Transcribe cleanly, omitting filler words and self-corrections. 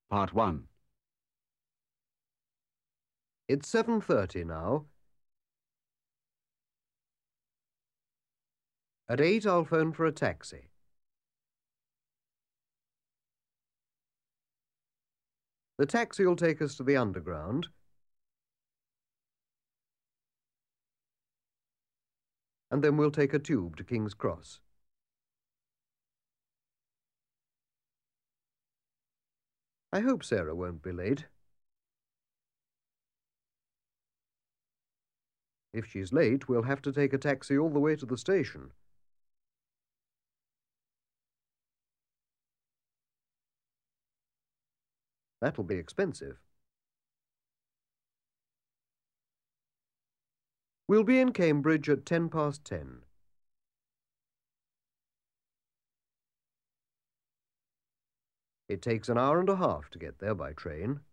Part 1. It's 7:30 now. At 8 I'll phone for a taxi. The taxi will take us to the Underground. And then we'll take a tube to King's Cross. I hope Sarah won't be late. If she's late, we'll have to take a taxi all the way to the station. That'll be expensive. We'll be in Cambridge at 10:10. It takes an hour and a half to get there by train.